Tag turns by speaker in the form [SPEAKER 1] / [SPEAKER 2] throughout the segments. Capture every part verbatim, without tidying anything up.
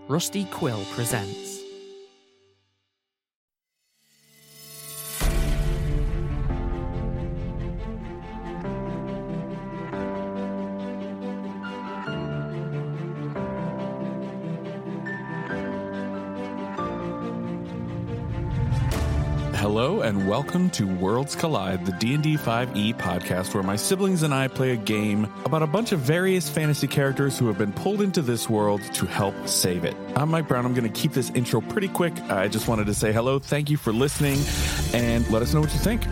[SPEAKER 1] Rusty Quill presents.
[SPEAKER 2] Hello and welcome to Worlds Collide, the D and D five E podcast where my siblings and I play a game about a bunch of various fantasy characters who have been pulled into this world to help save it. I'm Mike Brown. I'm going to keep this intro pretty quick. I just wanted to say hello, thank you for listening, and let us know what you think.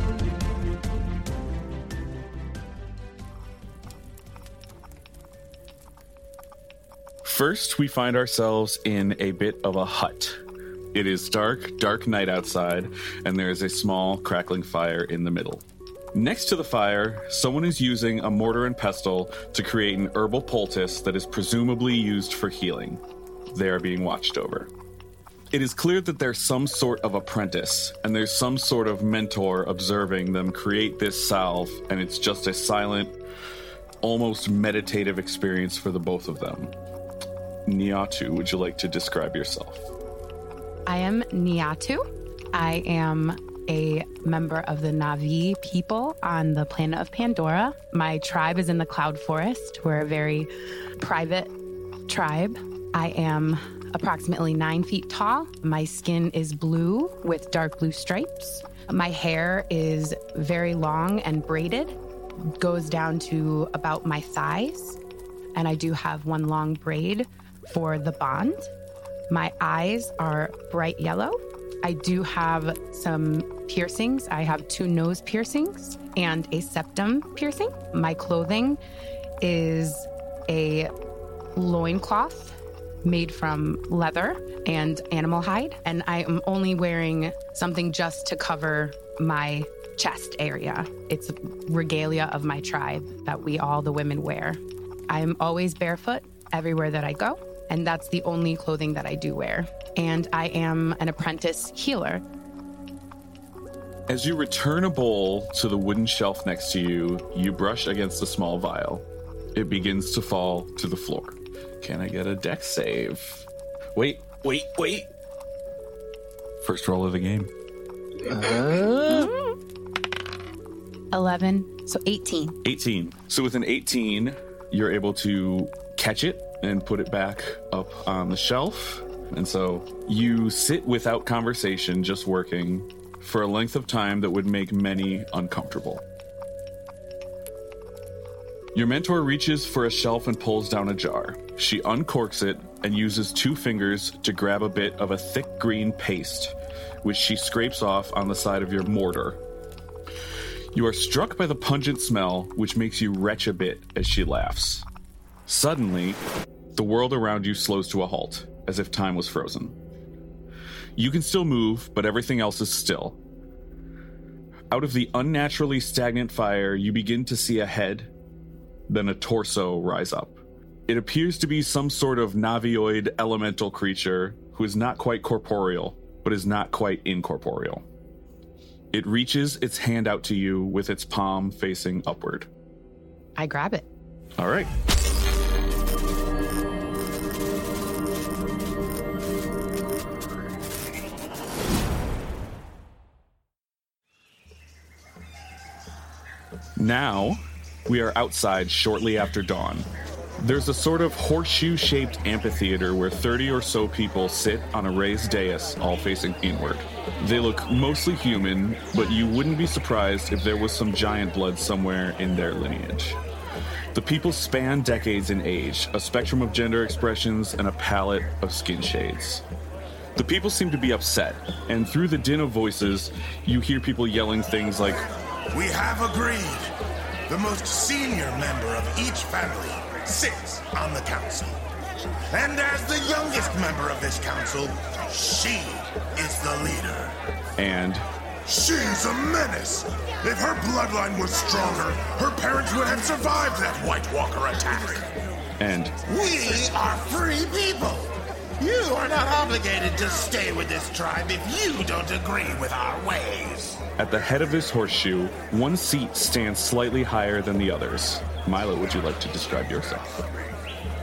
[SPEAKER 2] First, we find ourselves in a bit of a hut. It is dark, dark night outside, and there is a small, crackling fire in the middle. Next to the fire, someone is using a mortar and pestle to create an herbal poultice that is presumably used for healing. They are being watched over. It is clear that there's some sort of apprentice, and there's some sort of mentor observing them create this salve, and it's just a silent, almost meditative experience for the both of them. Niatu, would you like to describe yourself?
[SPEAKER 3] I am Niatu. I am a member of the Na'vi people on the planet of Pandora. My tribe is in the Cloud Forest. We're a very private tribe. I am approximately nine feet tall. My skin is blue with dark blue stripes. My hair is very long and braided, goes down to about my thighs. And I do have one long braid for the bond. My eyes are bright yellow. I do have some piercings. I have two nose piercings and a septum piercing. My clothing is a loincloth made from leather and animal hide. And I am only wearing something just to cover my chest area. It's regalia of my tribe that we all, the women, wear. I'm always barefoot everywhere that I go. And that's the only clothing that I do wear. And I am an apprentice healer.
[SPEAKER 2] As you return a bowl to the wooden shelf next to you, you brush against a small vial. It begins to fall to the floor. Can I get a dex save? Wait, wait, wait. First roll of the game.
[SPEAKER 3] Uh... eleven, so eighteen.
[SPEAKER 2] eighteen. So with an eighteen, you're able to catch it and put it back up on the shelf. And so you sit without conversation, just working for a length of time that would make many uncomfortable. Your mentor reaches for a shelf and pulls down a jar. She uncorks it and uses two fingers to grab a bit of a thick green paste, which she scrapes off on the side of your mortar. You are struck by the pungent smell, which makes you retch a bit as she laughs. Suddenly, the world around you slows to a halt, as if time was frozen. You can still move, but everything else is still. Out of the unnaturally stagnant fire, you begin to see a head, then a torso rise up. It appears to be some sort of Na'vioid elemental creature who is not quite corporeal, but is not quite incorporeal. It reaches its hand out to you with its palm facing upward.
[SPEAKER 3] I grab it.
[SPEAKER 2] All right. Now, we are outside shortly after dawn. There's a sort of horseshoe-shaped amphitheater where thirty or so people sit on a raised dais, all facing inward. They look mostly human, but you wouldn't be surprised if there was some giant blood somewhere in their lineage. The people span decades in age, a spectrum of gender expressions, and a palette of skin shades. The people seem to be upset, and through the din of voices, you hear people yelling things like,
[SPEAKER 4] "We have agreed. The most senior member of each family sits on the council. And as the youngest member of this council, she is the leader.
[SPEAKER 2] And
[SPEAKER 4] she's a menace. If her bloodline was stronger, her parents would have survived that White Walker attack.
[SPEAKER 2] And
[SPEAKER 4] we are free people. You are not obligated to stay with this tribe if you don't agree with our ways."
[SPEAKER 2] At the head of this horseshoe, one seat stands slightly higher than the others. Milo, would you like to describe yourself?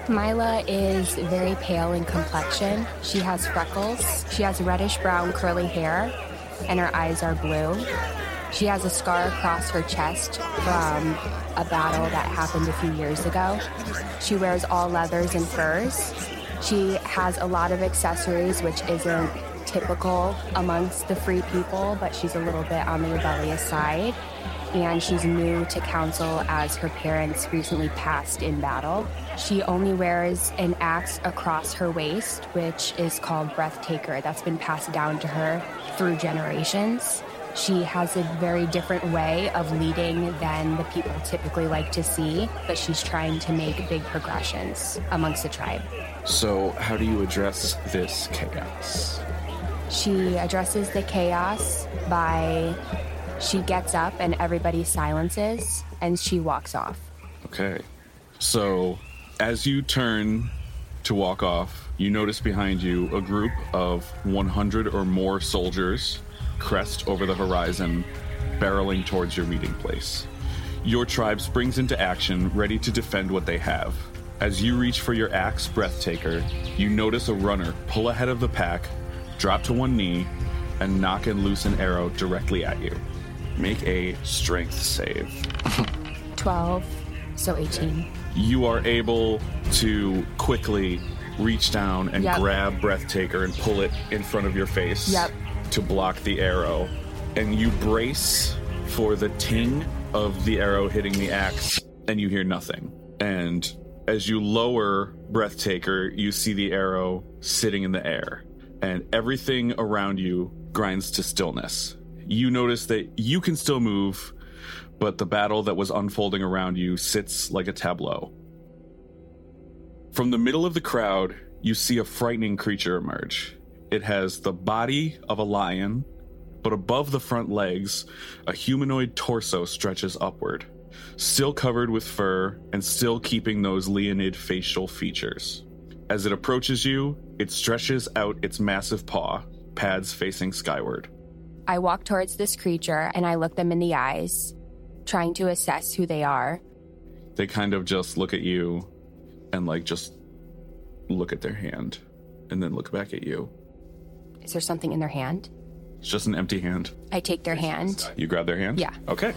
[SPEAKER 5] Mila is very pale in complexion. She has freckles. She has reddish-brown curly hair, and her eyes are blue. She has a scar across her chest from a battle that happened a few years ago. She wears all leathers and furs. She has a lot of accessories, which isn't typical amongst the free people, but she's a little bit on the rebellious side. And she's new to council as her parents recently passed in battle. She only wears an axe across her waist, which is called Breathtaker. That's been passed down to her through generations. She has a very different way of leading than the people typically like to see, but she's trying to make big progressions amongst the tribe.
[SPEAKER 2] So how do you address this chaos?
[SPEAKER 5] She addresses the chaos by she gets up and everybody silences and she walks off.
[SPEAKER 2] Okay. So as you turn to walk off, you notice behind you a group of one hundred or more soldiers crest over the horizon, barreling towards your meeting place. Your tribe springs into action, ready to defend what they have. As you reach for your axe Breathtaker, you notice a runner pull ahead of the pack, drop to one knee, and knock and loose an arrow directly at you. Make a strength save.
[SPEAKER 5] twelve, so eighteen.
[SPEAKER 2] You are able to quickly reach down and
[SPEAKER 5] Yep.
[SPEAKER 2] grab Breathtaker and pull it in front of your face.
[SPEAKER 5] Yep.
[SPEAKER 2] To block the arrow, and you brace for the ting of the arrow hitting the axe, and you hear nothing. And as you lower Breathtaker, you see the arrow sitting in the air, and everything around you grinds to stillness. You notice that you can still move, but the battle that was unfolding around you sits like a tableau. From the middle of the crowd, you see a frightening creature emerge. It has the body of a lion, but above the front legs, a humanoid torso stretches upward, still covered with fur and still keeping those Leonid facial features. As it approaches you, it stretches out its massive paw, pads facing skyward.
[SPEAKER 5] I walk towards this creature and I look them in the eyes, trying to assess who they are.
[SPEAKER 2] They kind of just look at you and like just look at their hand and then look back at you.
[SPEAKER 5] Is there something in their hand?
[SPEAKER 2] It's just an empty hand.
[SPEAKER 5] I take their hand.
[SPEAKER 2] You grab their hand?
[SPEAKER 5] Yeah.
[SPEAKER 2] Okay.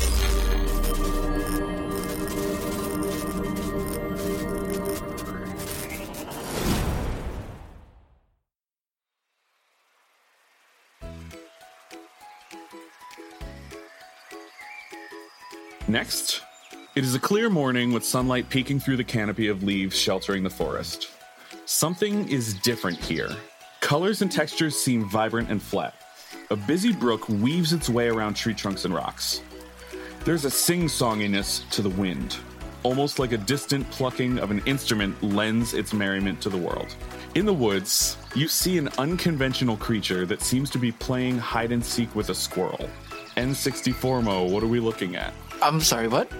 [SPEAKER 2] Next, it is a clear morning with sunlight peeking through the canopy of leaves sheltering the forest. Something is different here. Colors and textures seem vibrant and flat. A busy brook weaves its way around tree trunks and rocks. There's a sing-songiness to the wind, almost like a distant plucking of an instrument lends its merriment to the world. In the woods, you see an unconventional creature that seems to be playing hide-and-seek with a squirrel. N sixty-four Mo, what are we looking at?
[SPEAKER 6] I'm sorry, what?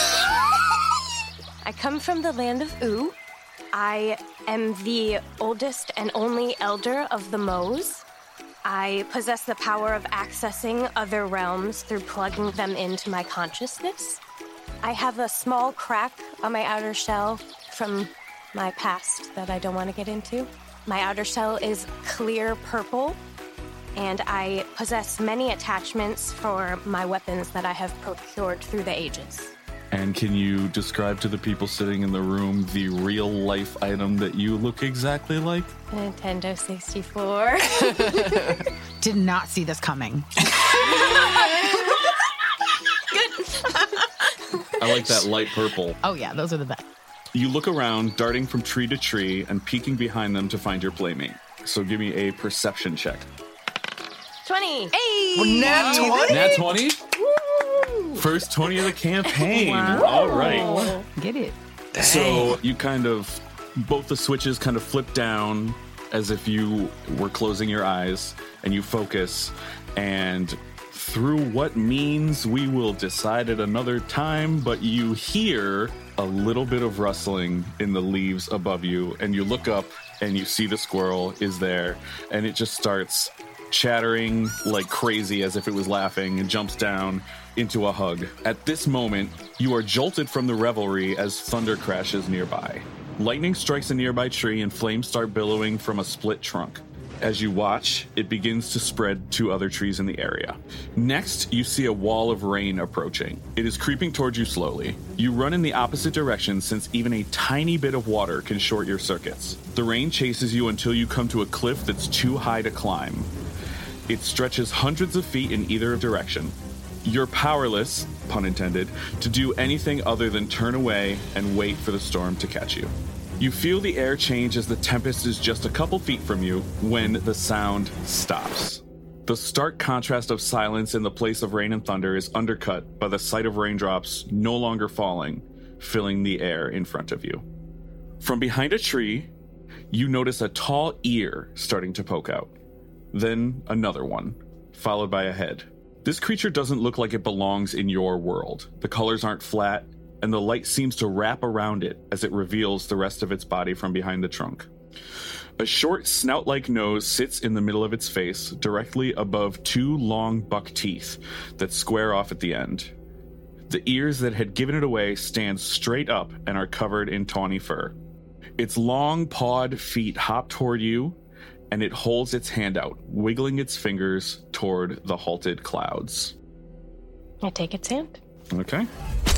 [SPEAKER 7] I come from the land of U. I am the oldest and only elder of the Moes. I possess the power of accessing other realms through plugging them into my consciousness. I have a small crack on my outer shell from my past that I don't want to get into. My outer shell is clear purple, and I possess many attachments for my weapons that I have procured through the ages.
[SPEAKER 2] And can you describe to the people sitting in the room the real-life item that you look exactly like?
[SPEAKER 7] Nintendo sixty-four.
[SPEAKER 3] Did not see this coming.
[SPEAKER 2] I like that light purple.
[SPEAKER 3] Oh yeah, those are the best.
[SPEAKER 2] You look around, darting from tree to tree and peeking behind them to find your playmate. So give me a perception check.
[SPEAKER 7] twenty.
[SPEAKER 3] Hey!
[SPEAKER 6] Nat twenty?
[SPEAKER 2] Nat twenty? First twenty of the campaign.
[SPEAKER 3] Wow.
[SPEAKER 2] All right.
[SPEAKER 3] Get it.
[SPEAKER 2] So you kind of, both the switches kind of flip down as if you were closing your eyes, and you focus, and through what means we will decide at another time, but you hear a little bit of rustling in the leaves above you, and you look up and you see the squirrel is there, and it just starts chattering like crazy as if it was laughing, and jumps down, into a hug. At this moment, you are jolted from the revelry as thunder crashes nearby. Lightning strikes a nearby tree and flames start billowing from a split trunk. As you watch, it begins to spread to other trees in the area. Next, you see a wall of rain approaching. It is creeping towards you slowly. You run in the opposite direction since even a tiny bit of water can short your circuits. The rain chases you until you come to a cliff that's too high to climb. It stretches hundreds of feet in either direction. You're powerless, pun intended, to do anything other than turn away and wait for the storm to catch you. You feel the air change as the tempest is just a couple feet from you when the sound stops. The stark contrast of silence in the place of rain and thunder is undercut by the sight of raindrops no longer falling, filling the air in front of you. From behind a tree, you notice a tall ear starting to poke out. Then another one, followed by a head. This creature doesn't look like it belongs in your world. The colors aren't flat, and the light seems to wrap around it as it reveals the rest of its body from behind the trunk. A short snout-like nose sits in the middle of its face, directly above two long buck teeth that square off at the end. The ears that had given it away stand straight up and are covered in tawny fur. Its long pawed feet hop toward you, and it holds its hand out, wiggling its fingers toward the halted clouds.
[SPEAKER 7] I take its hand.
[SPEAKER 2] Okay.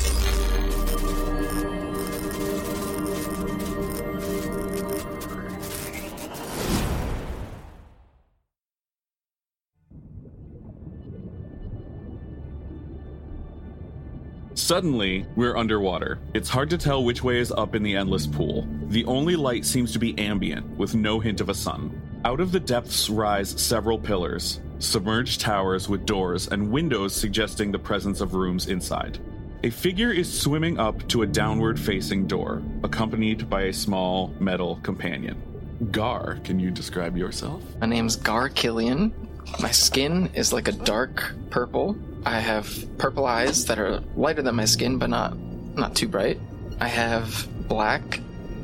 [SPEAKER 2] Suddenly, we're underwater. It's hard to tell which way is up in the endless pool. The only light seems to be ambient, with no hint of a sun. Out of the depths rise several pillars, submerged towers with doors and windows suggesting the presence of rooms inside. A figure is swimming up to a downward-facing door, accompanied by a small metal companion. Gar, can you describe yourself?
[SPEAKER 6] My name's Gar Killian. My skin is like a dark purple. I have purple eyes that are lighter than my skin, but not not too bright. I have black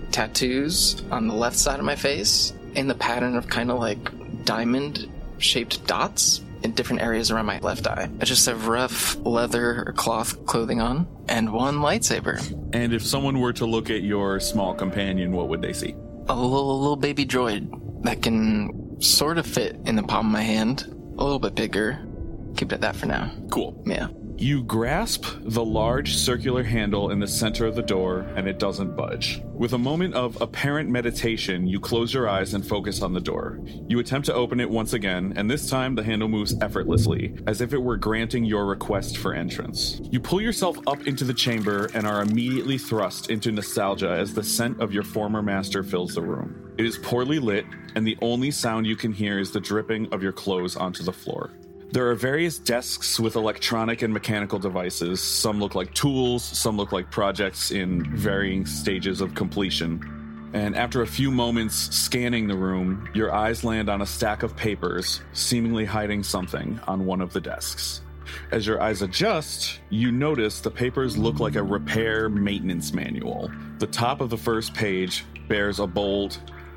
[SPEAKER 6] tattoos on the left side of my face in the pattern of kind of like diamond-shaped dots in different areas around my left eye. I just have rough leather or cloth clothing on and one lightsaber.
[SPEAKER 2] And if someone were to look at your small companion, what would they see?
[SPEAKER 6] A little, little baby droid that can sort of fit in the palm of my hand, a little bit bigger. Keep it at that for now.
[SPEAKER 2] Cool.
[SPEAKER 6] Yeah.
[SPEAKER 2] You grasp the large circular handle in the center of the door, and it doesn't budge. With a moment of apparent meditation, you close your eyes and focus on the door. You attempt to open it once again, and this time the handle moves effortlessly, as if it were granting your request for entrance. You pull yourself up into the chamber and are immediately thrust into nostalgia as the scent of your former master fills the room. It is poorly lit, and the only sound you can hear is the dripping of your clothes onto the floor. There are various desks with electronic and mechanical devices. Some look like tools, some look like projects in varying stages of completion. And after a few moments scanning the room, your eyes land on a stack of papers, seemingly hiding something on one of the desks. As your eyes adjust, you notice the papers look like a repair maintenance manual. The top of the first page bears a bold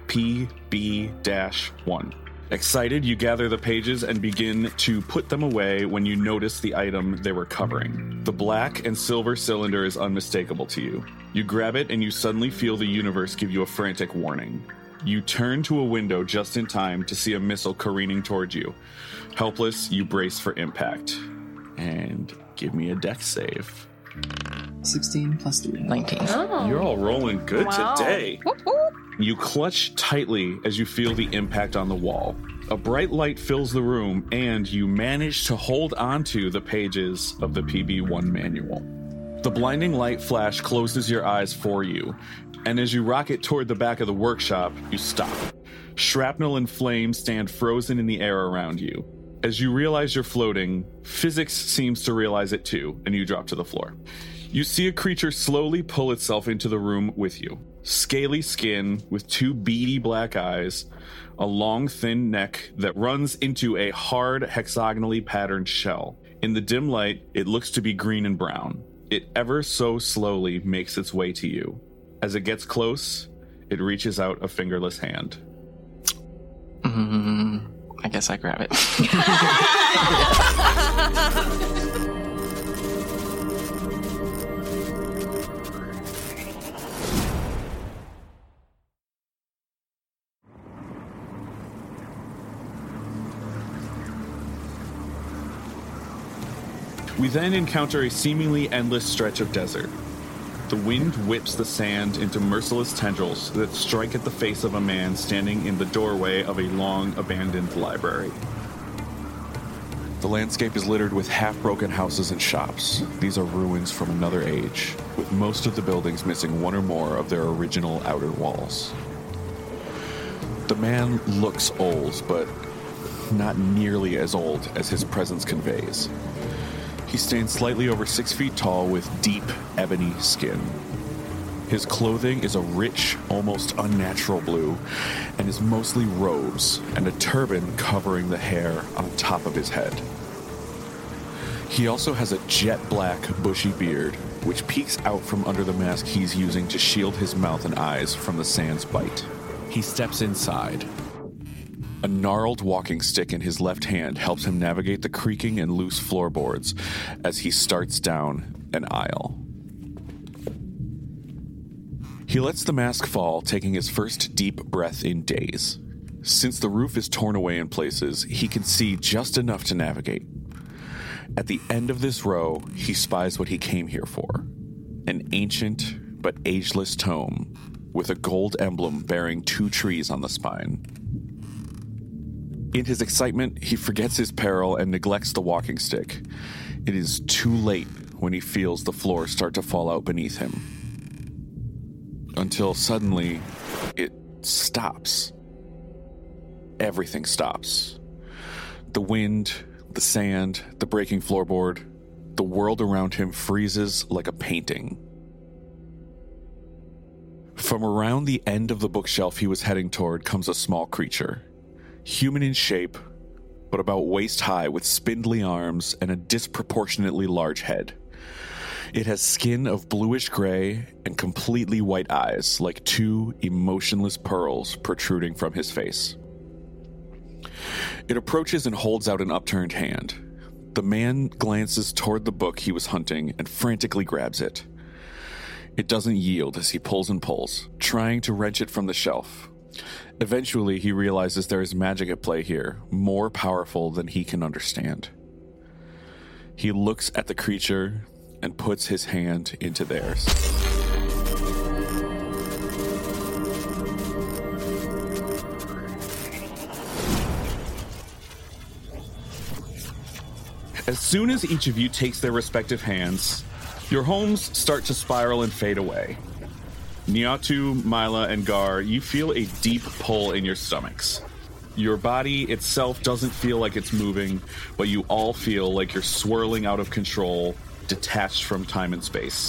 [SPEAKER 2] P B one. Excited, you gather the pages and begin to put them away when you notice the item they were covering. The black and silver cylinder is unmistakable to you. You grab it and you suddenly feel the universe give you a frantic warning. You turn to a window just in time to see a missile careening towards you. Helpless, you brace for impact. And give me a dex save.
[SPEAKER 6] sixteen plus three. nineteen.
[SPEAKER 7] Oh.
[SPEAKER 2] You're all rolling good
[SPEAKER 7] Wow.
[SPEAKER 2] today.
[SPEAKER 7] Whoop, whoop.
[SPEAKER 2] You clutch tightly as you feel the impact on the wall. A bright light fills the room, and you manage to hold onto the pages of the P B one manual. The blinding light flash closes your eyes for you, and as you rocket toward the back of the workshop, you stop. Shrapnel and flames stand frozen in the air around you. As you realize you're floating, physics seems to realize it too, and you drop to the floor. You see a creature slowly pull itself into the room with you. Scaly skin with two beady black eyes, a long thin neck that runs into a hard hexagonally patterned shell. In the dim light, it looks to be green and brown. It ever so slowly makes its way to you. As it gets close, it reaches out a fingerless hand.
[SPEAKER 6] Mm, I guess I grab it.
[SPEAKER 2] We then encounter a seemingly endless stretch of desert. The wind whips the sand into merciless tendrils that strike at the face of a man standing in the doorway of a long abandoned library. The landscape is littered with half-broken houses and shops. These are ruins from another age, with most of the buildings missing one or more of their original outer walls. The man looks old, but not nearly as old as his presence conveys. He stands slightly over six feet tall with deep, ebony skin. His clothing is a rich, almost unnatural blue, and is mostly robes and a turban covering the hair on top of his head. He also has a jet-black, bushy beard, which peeks out from under the mask he's using to shield his mouth and eyes from the sand's bite. He steps inside. A gnarled walking stick in his left hand helps him navigate the creaking and loose floorboards as he starts down an aisle. He lets the mask fall, taking his first deep breath in days. Since the roof is torn away in places, he can see just enough to navigate. At the end of this row, he spies what he came here for. An ancient but ageless tome with a gold emblem bearing two trees on the spine. In his excitement, he forgets his peril and neglects the walking stick. It is too late when he feels the floor start to fall out beneath him. Until suddenly, it stops. Everything stops. The wind, the sand, the breaking floorboard, the world around him freezes like a painting. From around the end of the bookshelf he was heading toward comes a small creature. Human in shape, but about waist high with spindly arms and a disproportionately large head. It has skin of bluish gray and completely white eyes, like two emotionless pearls protruding from his face. It approaches and holds out an upturned hand. The man glances toward the book he was hunting and frantically grabs it. It doesn't yield as he pulls and pulls, trying to wrench it from the shelf. Eventually, he realizes there is magic at play here, more powerful than he can understand. He looks at the creature and puts his hand into theirs. As soon as each of you takes their respective hands, your homes start to spiral and fade away. Niatu, Mila, and Gar, you feel a deep pull in your stomachs. Your body itself doesn't feel like it's moving, but you all feel like you're swirling out of control, detached from time and space.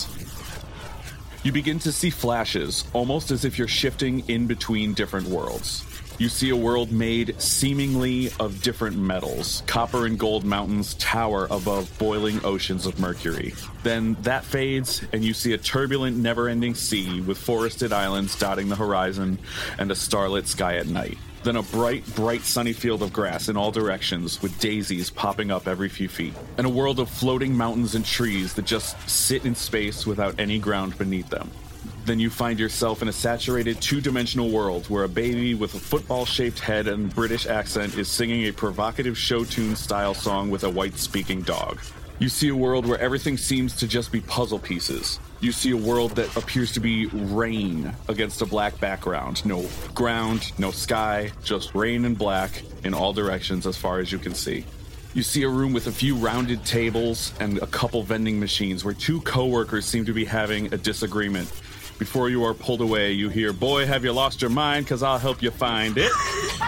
[SPEAKER 2] You begin to see flashes, almost as if you're shifting in between different worlds. You see a world made seemingly of different metals. Copper and gold mountains tower above boiling oceans of mercury. Then that fades, and you see a turbulent, never-ending sea with forested islands dotting the horizon and a starlit sky at night. Then a bright, bright sunny field of grass in all directions with daisies popping up every few feet. And a world of floating mountains and trees that just sit in space without any ground beneath them. Then you find yourself in a saturated two-dimensional world where a baby with a football-shaped head and British accent is singing a provocative show tune-style song with a white-speaking dog. You see a world where everything seems to just be puzzle pieces. You see a world that appears to be rain against a black background. No ground, no sky, just rain and black in all directions as far as you can see. You see a room with a few rounded tables and a couple vending machines where two co-workers seem to be having a disagreement. Before you are pulled away, you hear, "Boy, have you lost your mind, because I'll help you find it."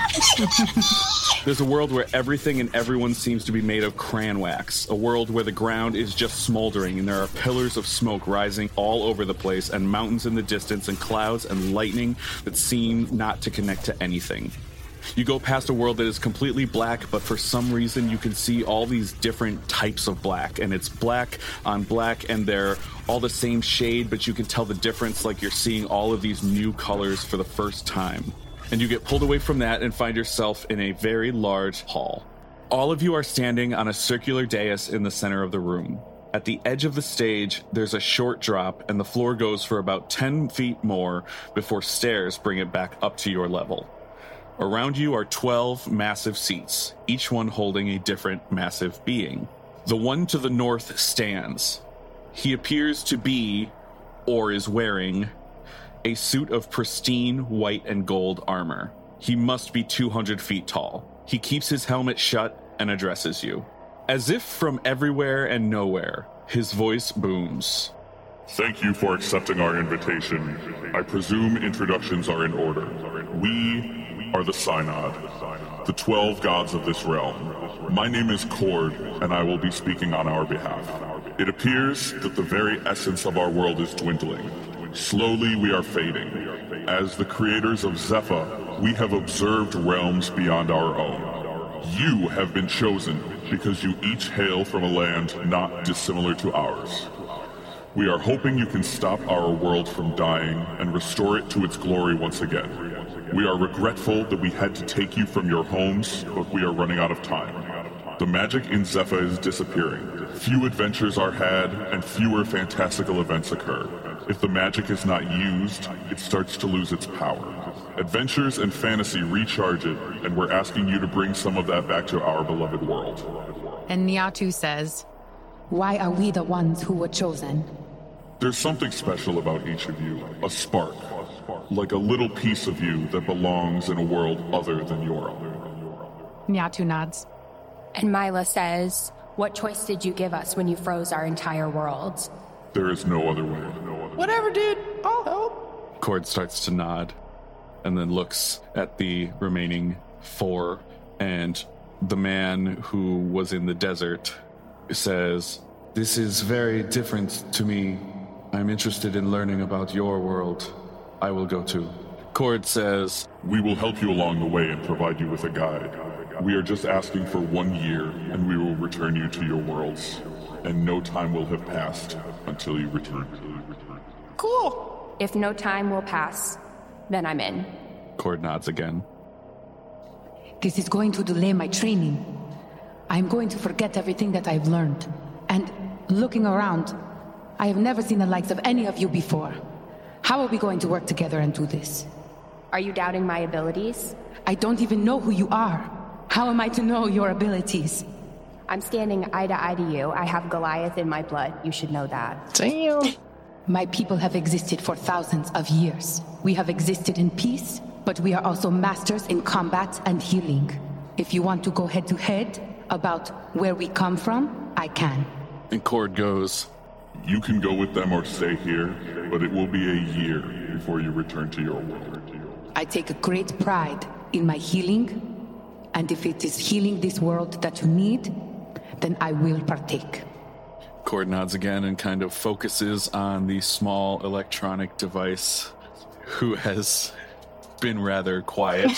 [SPEAKER 2] There's a world where everything and everyone seems to be made of crayon wax. A world where the ground is just smoldering and there are pillars of smoke rising all over the place and mountains in the distance and clouds and lightning that seem not to connect to anything. You go past a world that is completely black, but for some reason you can see all these different types of black, and it's black on black, and they're all the same shade, but you can tell the difference like you're seeing all of these new colors for the first time. And you get pulled away from that and find yourself in a very large hall. All of you are standing on a circular dais in the center of the room. At the edge of the stage, there's a short drop, and the floor goes for about ten feet more before stairs bring it back up to your level. Around you are twelve massive seats, each one holding a different massive being. The one to the north stands. He appears to be, or is wearing, a suit of pristine white and gold armor. He must be two hundred feet tall. He keeps his helmet shut and addresses you. As if from everywhere and nowhere, his voice booms.
[SPEAKER 8] Thank you for accepting our invitation. I presume introductions are in order. We are the Synod, the twelve gods of this realm. My name is Cord, and I will be speaking on our behalf. It appears that the very essence of our world is dwindling. Slowly we are fading. As the creators of Zephyr, we have observed realms beyond our own. You have been chosen because you each hail from a land not dissimilar to ours. We are hoping you can stop our world from dying and restore it to its glory once again. We are regretful that we had to take you from your homes, but we are running out of time. The magic in Zephyr is disappearing. Few adventures are had, and fewer fantastical events occur. If the magic is not used, it starts to lose its power. Adventures and fantasy recharge it, and we're asking you to bring some of that back to our beloved world.
[SPEAKER 3] And Niatu says,
[SPEAKER 9] why are we the ones who were chosen?
[SPEAKER 8] There's something special about each of you, a spark, like a little piece of you that belongs in a world other than your own.
[SPEAKER 3] Niatu nods.
[SPEAKER 5] And Mila says, what choice did you give us when you froze our entire world?
[SPEAKER 8] There is no other way.
[SPEAKER 6] Whatever, dude. I'll help.
[SPEAKER 2] Cord starts to nod and then looks at the remaining four, and the man who was in the desert says, "This is very different to me. I'm interested in learning about your world. I will go too." Cord says,
[SPEAKER 8] "We will help you along the way and provide you with a guide. We are just asking for one year, and we will return you to your worlds. And no time will have passed until you return."
[SPEAKER 5] Cool. If no time will pass, then I'm in.
[SPEAKER 2] Cord nods again.
[SPEAKER 9] This is going to delay my training. I'm going to forget everything that I've learned. And looking around, I have never seen the likes of any of you before. How are we going to work together and do this?
[SPEAKER 5] Are you doubting my abilities?
[SPEAKER 9] I don't even know who you are. How am I to know your abilities?
[SPEAKER 5] I'm standing eye to eye to you. I have Goliath in my blood. You should know that.
[SPEAKER 6] Damn.
[SPEAKER 9] My people have existed for thousands of years. We have existed in peace, but we are also masters in combat and healing. If you want to go head to head about where we come from, I can.
[SPEAKER 2] And Cord goes,
[SPEAKER 8] "You can go with them or stay here, but it will be a year before you return to your world."
[SPEAKER 9] I take a great pride in my healing, and if it is healing this world that you need, then I will partake.
[SPEAKER 2] Cord nods again and kind of focuses on the small electronic device who has been rather quiet.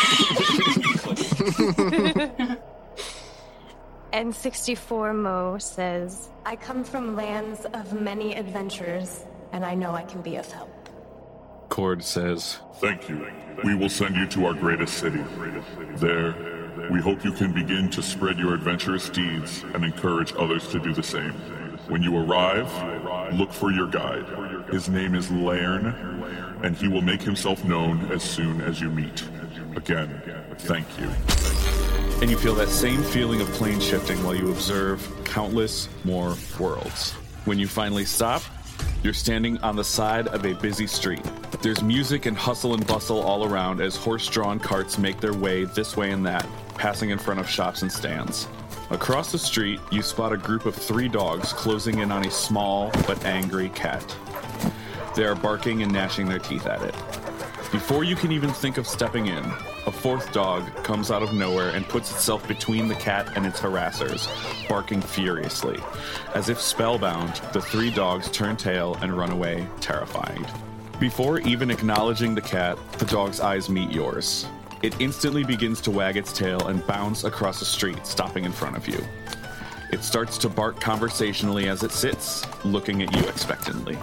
[SPEAKER 7] N sixty-four Mo says, "I come from lands of many adventures, and I know I can be of help."
[SPEAKER 2] Cord says,
[SPEAKER 8] "Thank you. We will send you to our greatest city. There, we hope you can begin to spread your adventurous deeds and encourage others to do the same. When you arrive, look for your guide. His name is Lairn, and he will make himself known as soon as you meet. Again, thank you."
[SPEAKER 2] And you feel that same feeling of plane shifting while you observe countless more worlds. When you finally stop, you're standing on the side of a busy street. There's music and hustle and bustle all around as horse-drawn carts make their way this way and that, passing in front of shops and stands. Across the street, you spot a group of three dogs closing in on a small but angry cat. They are barking and gnashing their teeth at it. Before you can even think of stepping in, a fourth dog comes out of nowhere and puts itself between the cat and its harassers, barking furiously. As if spellbound, the three dogs turn tail and run away, terrified. Before even acknowledging the cat, the dog's eyes meet yours. It instantly begins to wag its tail and bounce across the street, stopping in front of you. It starts to bark conversationally as it sits, looking at you expectantly.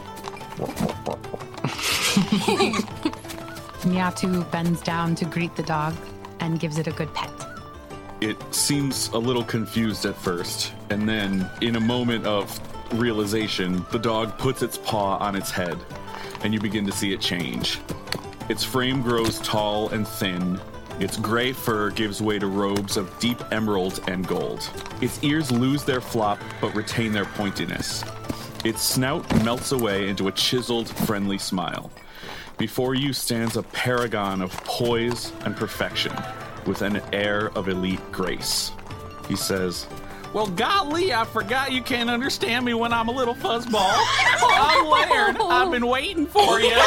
[SPEAKER 3] Niatu bends down to greet the dog and gives it a good pet.
[SPEAKER 2] It seems a little confused at first, and then, in a moment of realization, the dog puts its paw on its head, and you begin to see it change. Its frame grows tall and thin, Its gray fur gives way to robes of deep emerald and gold. Its ears lose their flop but retain their pointiness. Its snout melts away into a chiseled, friendly smile. Before you stands a paragon of poise and perfection with an air of elite grace. He says,
[SPEAKER 10] "Well, golly, I forgot you can't understand me when I'm a little fuzzball. I'm Laird. I've been waiting for you."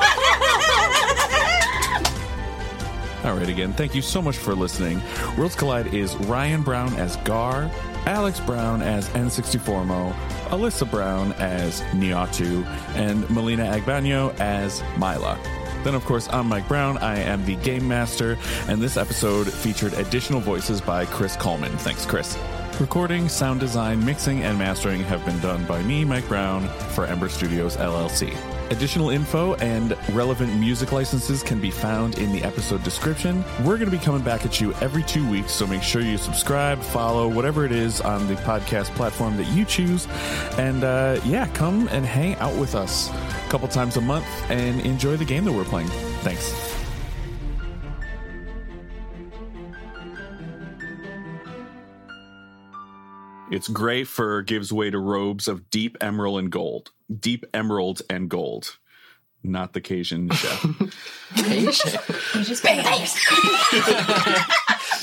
[SPEAKER 2] All right, again, thank you so much for listening. Worlds Collide is Ryan Brown as Gar, Alex Brown as N sixty-four Mo, Alyssa Brown as Niatu, and Melina Agbanyo as Mila. Then, of course, I'm Mike Brown. I am the Game Master, and this episode featured additional voices by Chris Coleman. Thanks, Chris. Recording, sound design, mixing, and mastering have been done by me, Mike Brown, for Ember Studios, L L C. Additional info and relevant music licenses can be found in the episode description. We're going to be coming back at you every two weeks, so make sure you subscribe, follow, whatever it is on the podcast platform that you choose. And uh, yeah, come and hang out with us a couple times a month and enjoy the game that we're playing. Thanks. Its gray fur gives way to robes of deep emerald and gold. Deep emerald and gold. Not the Cajun chef.
[SPEAKER 6] Cajun?
[SPEAKER 5] You just